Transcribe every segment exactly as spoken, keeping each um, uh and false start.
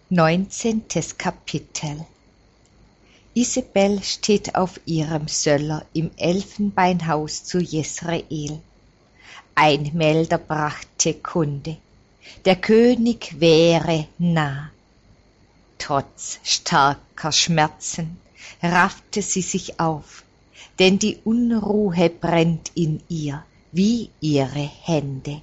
Neunzehntes Kapitel. Isabel steht auf ihrem Söller im Elfenbeinhaus zu Jesrael. Ein Melder brachte Kunde, der König wäre nah. Trotz starker Schmerzen raffte sie sich auf, denn die Unruhe brennt in ihr wie ihre Hände.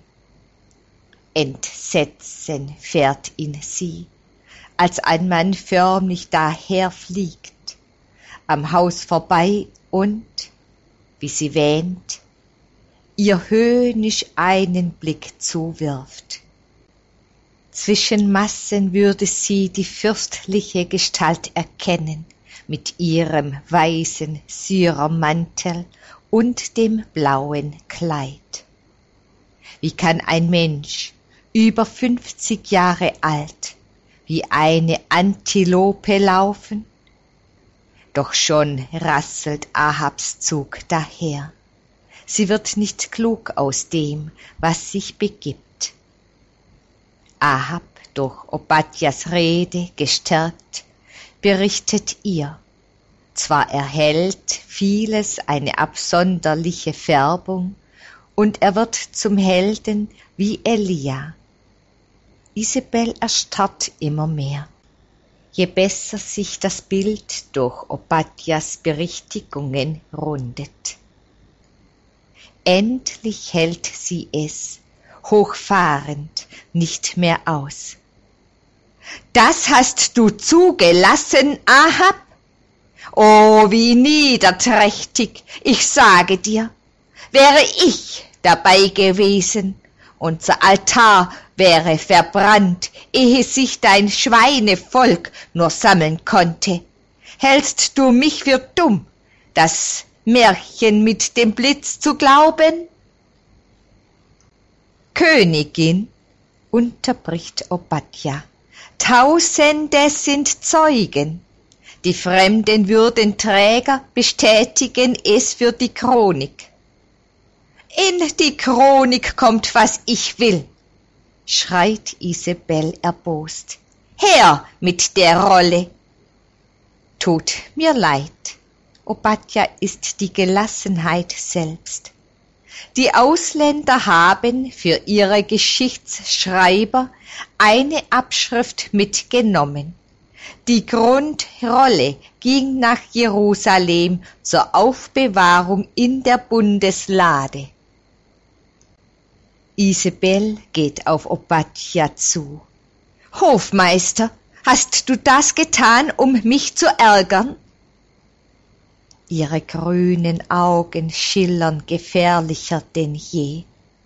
Entsetzen fährt in sie, als ein Mann förmlich daherfliegt, am Haus vorbei und, wie sie wähnt, ihr höhnisch einen Blick zuwirft. Zwischen Massen würde sie die fürstliche Gestalt erkennen, mit ihrem weißen Syrermantel und dem blauen Kleid. Wie kann ein Mensch, über fünfzig Jahre alt, wie eine Antilope laufen? Doch schon rasselt Ahabs Zug daher. Sie wird nicht klug aus dem, was sich begibt. Ahab, durch Obadjas Rede gestärkt, berichtet ihr. Zwar erhält vieles eine absonderliche Färbung, und er wird zum Helden wie Elia. Isabel erstarrt immer mehr. Je besser sich das Bild durch Obadjas Berichtigungen rundet. Endlich hält sie es, hochfahrend, nicht mehr aus. »Das hast du zugelassen, Ahab? Oh, wie niederträchtig, ich sage dir, wäre ich dabei gewesen, unser Altar wäre verbrannt, ehe sich dein Schweinevolk nur sammeln konnte. Hältst du mich für dumm, das Märchen mit dem Blitz zu glauben?« »Königin«, unterbricht Obadja, »Tausende sind Zeugen. Die fremden Würdenträger bestätigen es für die Chronik.« »In die Chronik kommt, was ich will«, schreit Isabel erbost. »Her mit der Rolle!« »Tut mir leid«, Obadja ist die Gelassenheit selbst. Die Ausländer haben für ihre Geschichtsschreiber eine Abschrift mitgenommen. Die Grundrolle ging nach Jerusalem zur Aufbewahrung in der Bundeslade. Isabel geht auf Obadja zu. »Hofmeister, hast du das getan, um mich zu ärgern?« Ihre grünen Augen schillern gefährlicher denn je.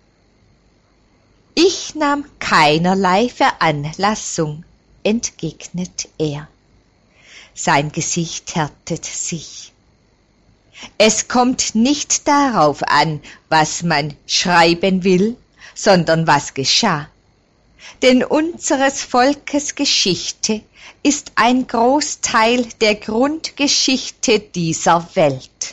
»Ich nahm keinerlei Veranlassung«, entgegnet er. Sein Gesicht härtet sich. »Es kommt nicht darauf an, was man schreiben will, sondern was geschah. Denn unseres Volkes Geschichte ist ein Großteil der Grundgeschichte dieser Welt.«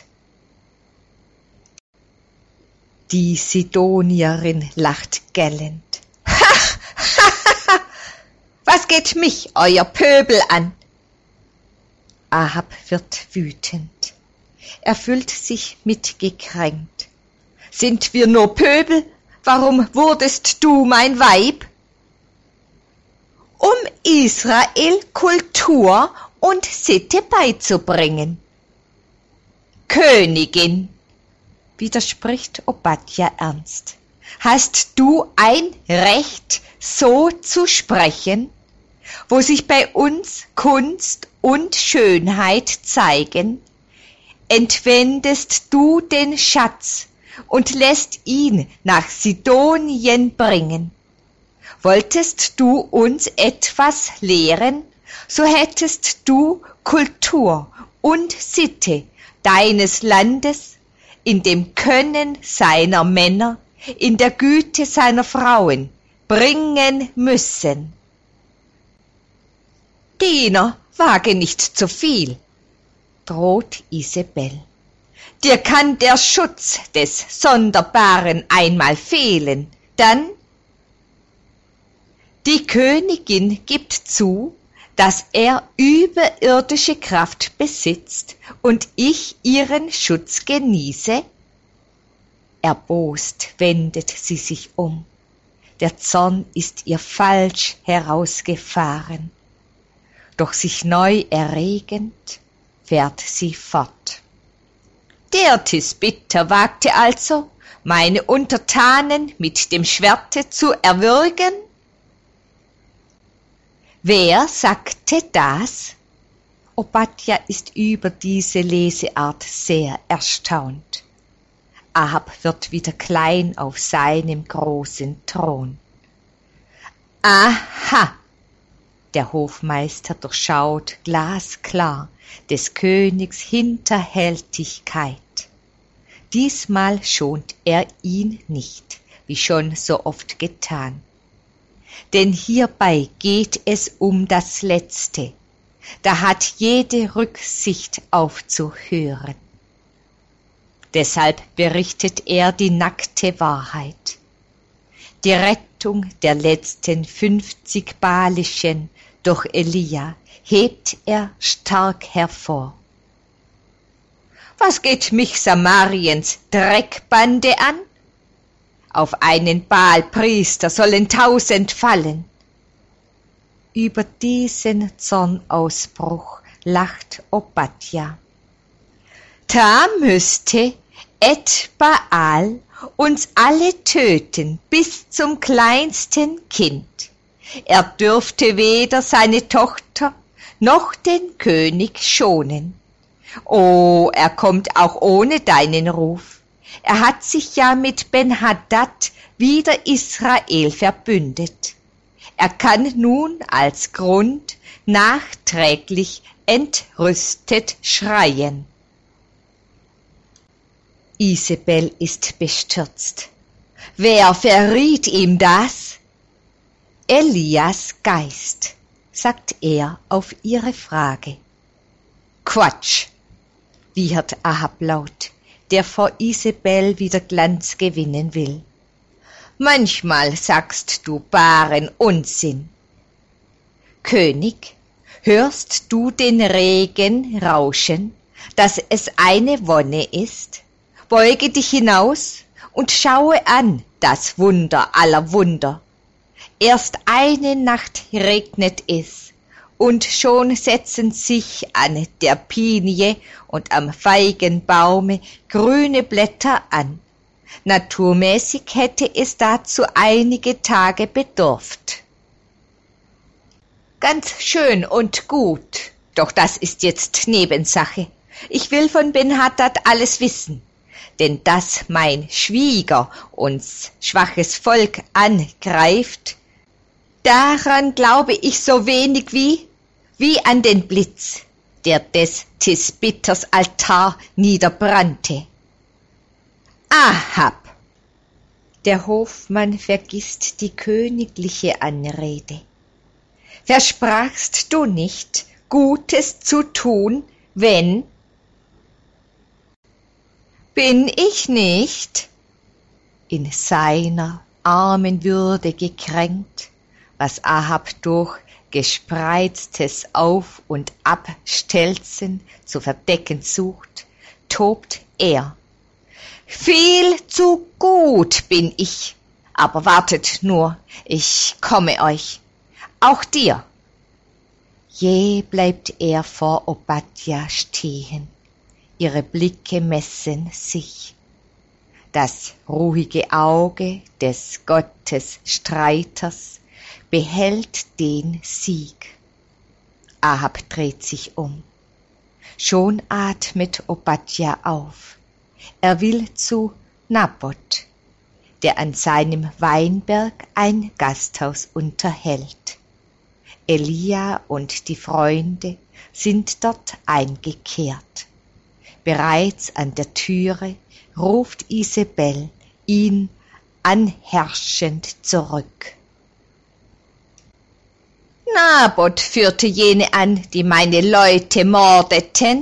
Die Sidonierin lacht gellend. »Ha, ha, ha, was geht mich euer Pöbel an?« Ahab wird wütend. Er fühlt sich mitgekränkt. »Sind wir nur Pöbel? Warum wurdest du mein Weib?« »Um Israel Kultur und Sitte beizubringen.« »Königin«, widerspricht Obadja ernst, »hast du ein Recht, so zu sprechen, wo sich bei uns Kunst und Schönheit zeigen? Entwendest du den Schatz und lässt ihn nach Sidonien bringen? Wolltest du uns etwas lehren, so hättest du Kultur und Sitte deines Landes in dem Können seiner Männer, in der Güte seiner Frauen bringen müssen.« »Diener, wage nicht zu viel«, droht Isabel. »Dir kann der Schutz des Sonderbaren einmal fehlen, dann…« Die Königin gibt zu, dass er überirdische Kraft besitzt und ich ihren Schutz genieße? Erbost wendet sie sich um. Der Zorn ist ihr falsch herausgefahren. Doch sich neu erregend, fährt sie fort. Der Tisbiter wagte also, meine Untertanen mit dem Schwerte zu erwürgen? Wer sagte das? Obadja ist über diese Leseart sehr erstaunt. Ahab wird wieder klein auf seinem großen Thron. Aha! Der Hofmeister durchschaut glasklar des Königs Hinterhältigkeit. Diesmal schont er ihn nicht, wie schon so oft getan. Denn hierbei geht es um das Letzte. Da hat jede Rücksicht aufzuhören. Deshalb berichtet er die nackte Wahrheit. Die Rettung der letzten fünfzig Baalischen durch Elia hebt er stark hervor. Was geht mich Samariens Dreckbande an? Auf einen Baalpriester sollen tausend fallen. Über diesen Zornausbruch lacht Obadja. Da müsste et Baal uns alle töten bis zum kleinsten Kind. Er dürfte weder seine Tochter noch den König schonen. Oh, er kommt auch ohne deinen Ruf. Er hat sich ja mit Ben-Hadad wider Israel verbündet. Er kann nun als Grund nachträglich entrüstet schreien. Isabel ist bestürzt. Wer verriet ihm das? Elias Geist, sagt er auf ihre Frage. Quatsch, wiehert Ahab laut, der vor Isabel wieder Glanz gewinnen will. Manchmal sagst du baren Unsinn. König, hörst du den Regen rauschen, dass es eine Wonne ist? Beuge dich hinaus und schaue an das Wunder aller Wunder. Erst eine Nacht regnet es, und schon setzen sich an der Pinie und am Feigenbaume grüne Blätter an. Naturmäßig hätte es dazu einige Tage bedurft. Ganz schön und gut, doch das ist jetzt Nebensache. Ich will von Ben-Hadad alles wissen. Denn dass mein Schwieger uns schwaches Volk angreift, daran glaube ich so wenig wie, wie an den Blitz, der des Tisbiters Altar niederbrannte. Ahab! Der Hofmann vergisst die königliche Anrede. Versprachst du nicht, Gutes zu tun, wenn... Bin ich nicht? In seiner armen Würde gekränkt, was Ahab durch gespreiztes Auf- und Abstelzen zu verdecken sucht, tobt er. Viel zu gut bin ich, aber wartet nur, ich komme euch, auch dir. Jäh bleibt er vor Obadja stehen. Ihre Blicke messen sich. Das ruhige Auge des Gottesstreiters behält den Sieg. Ahab dreht sich um. Schon atmet Obadja auf. Er will zu Naboth, der an seinem Weinberg ein Gasthaus unterhält. Elia und die Freunde sind dort eingekehrt. Bereits an der Türe ruft Isabel ihn anherrschend zurück. Naboth führte jene an, die meine Leute mordeten.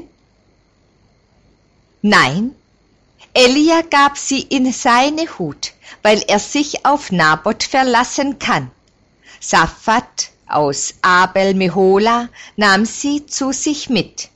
Nein, Elia gab sie in seine Hut, weil er sich auf Naboth verlassen kann. Saphat aus Abel Mehola nahm sie zu sich mit.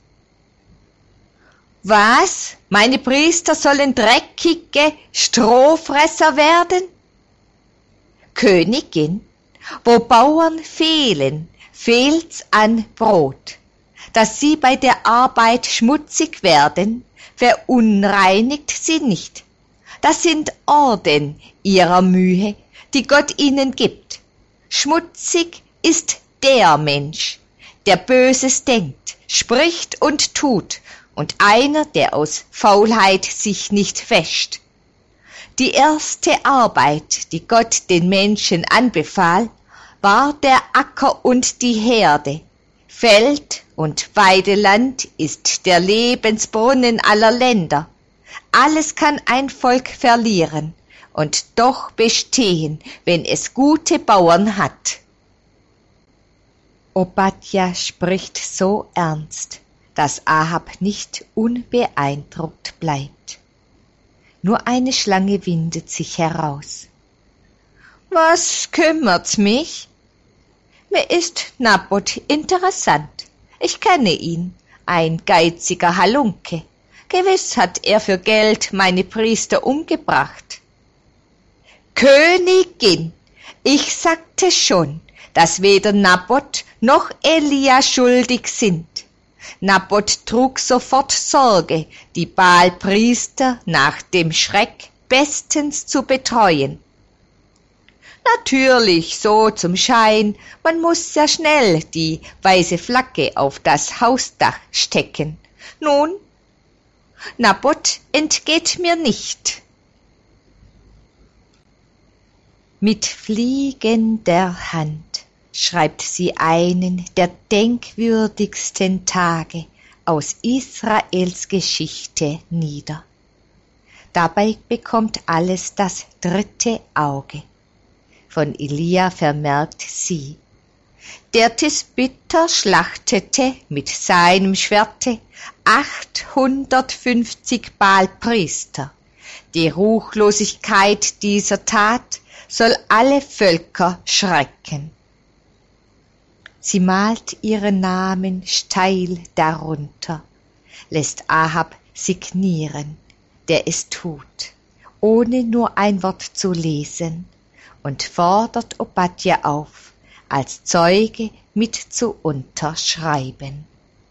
Was? Meine Priester sollen dreckige Strohfresser werden? Königin, wo Bauern fehlen, fehlt's an Brot. Dass sie bei der Arbeit schmutzig werden, verunreinigt sie nicht. Das sind Orden ihrer Mühe, die Gott ihnen gibt. Schmutzig ist der Mensch, der Böses denkt, spricht und tut, und einer, der aus Faulheit sich nicht wäscht. Die erste Arbeit, die Gott den Menschen anbefahl, war der Acker und die Herde. Feld und Weideland ist der Lebensbrunnen aller Länder. Alles kann ein Volk verlieren und doch bestehen, wenn es gute Bauern hat. Obadja spricht so ernst, dass Ahab nicht unbeeindruckt bleibt. Nur eine Schlange windet sich heraus. Was kümmert's mich? Mir ist Naboth interessant. Ich kenne ihn, ein geiziger Halunke. Gewiss hat er für Geld meine Priester umgebracht. Königin, ich sagte schon, dass weder Naboth noch Elia schuldig sind. Naboth trug sofort Sorge, die Baal-Priester nach dem Schreck bestens zu betreuen. Natürlich, so zum Schein, man muss sehr schnell die weiße Flagge auf das Hausdach stecken. Nun, Naboth entgeht mir nicht. Mit fliegender Hand schreibt sie einen der denkwürdigsten Tage aus Israels Geschichte nieder. Dabei bekommt alles das dritte Auge. Von Elia vermerkt sie: Der Tisbiter schlachtete mit seinem Schwerte achthundertfünfzig Baal-Priester. Die Ruchlosigkeit dieser Tat soll alle Völker schrecken. Sie malt ihren Namen steil darunter, lässt Ahab signieren, der es tut, ohne nur ein Wort zu lesen, und fordert Obadja auf, als Zeuge mit zu unterschreiben.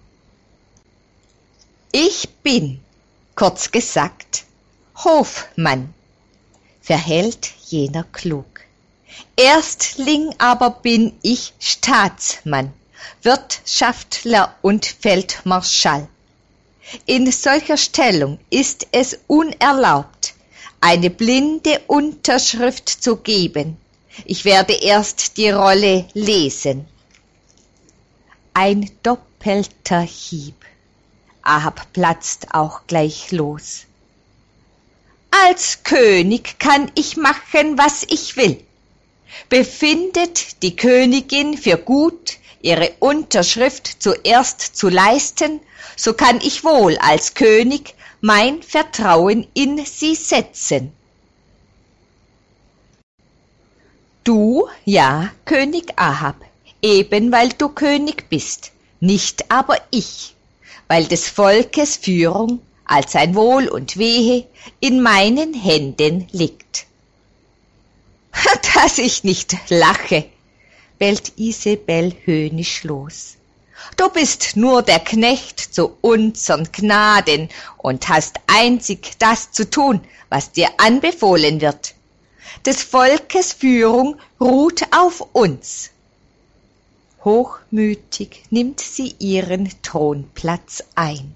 Ich bin, kurz gesagt, Hofmann, verhält jener klug. Erstling aber bin ich Staatsmann, Wirtschaftler und Feldmarschall. In solcher Stellung ist es unerlaubt, eine blinde Unterschrift zu geben. Ich werde erst die Rolle lesen. Ein doppelter Hieb. Ahab platzt auch gleich los. Als König kann ich machen, was ich will. Befindet die Königin für gut, ihre Unterschrift zuerst zu leisten, so kann ich wohl als König mein Vertrauen in sie setzen. Du, ja, König Ahab, eben weil du König bist, nicht aber ich, weil des Volkes Führung als ein Wohl und Wehe in meinen Händen liegt. Dass ich nicht lache, bellt Isebel höhnisch los. Du bist nur der Knecht zu unsern Gnaden und hast einzig das zu tun, was dir anbefohlen wird. Des Volkes Führung ruht auf uns. Hochmütig nimmt sie ihren Thronplatz ein.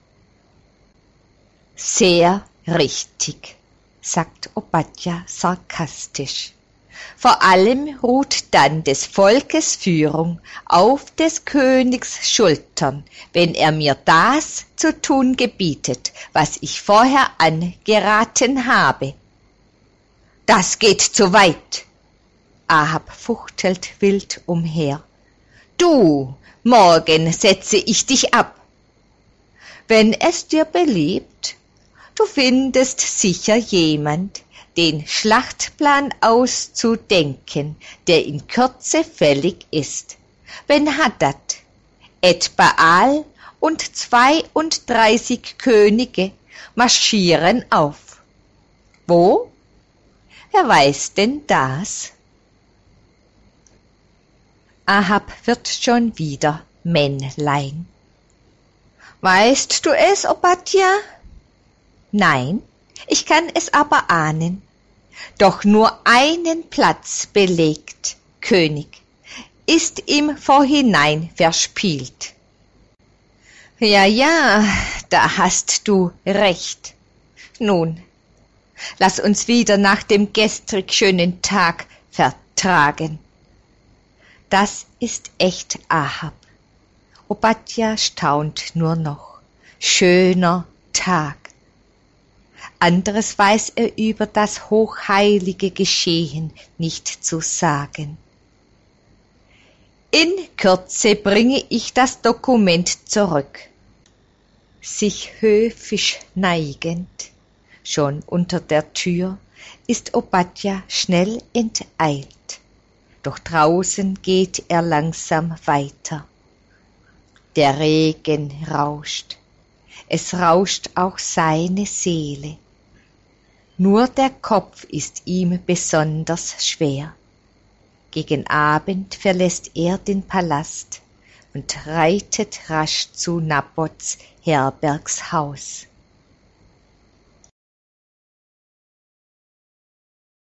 Sehr richtig, sagt Obadja sarkastisch. Vor allem ruht dann des Volkes Führung auf des Königs Schultern, wenn er mir das zu tun gebietet, was ich vorher angeraten habe. Das geht zu weit. Ahab fuchtelt wild umher. Du, morgen setze ich dich ab. Wenn es dir beliebt, du findest sicher jemand, den Schlachtplan auszudenken, der in Kürze fällig ist. Ben-Hadad, Ed-Baal und zweiunddreißig Könige marschieren auf. Wo? Wer weiß denn das? Ahab wird schon wieder Männlein. Weißt du es, Obadja? Nein, ich kann es aber ahnen. Doch nur einen Platz belegt, König, ist im Vorhinein verspielt. Ja, ja, da hast du recht. Nun, lass uns wieder nach dem gestrig schönen Tag vertragen. Das ist echt Ahab. Obadja staunt nur noch. Schöner Tag. Anderes weiß er über das hochheilige Geschehen nicht zu sagen. In Kürze bringe ich das Dokument zurück. Sich höfisch neigend, schon unter der Tür, ist Obadja schnell enteilt. Doch draußen geht er langsam weiter. Der Regen rauscht, es rauscht auch seine Seele. Nur der Kopf ist ihm besonders schwer. Gegen Abend verlässt er den Palast und reitet rasch zu Naboths Herbergshaus.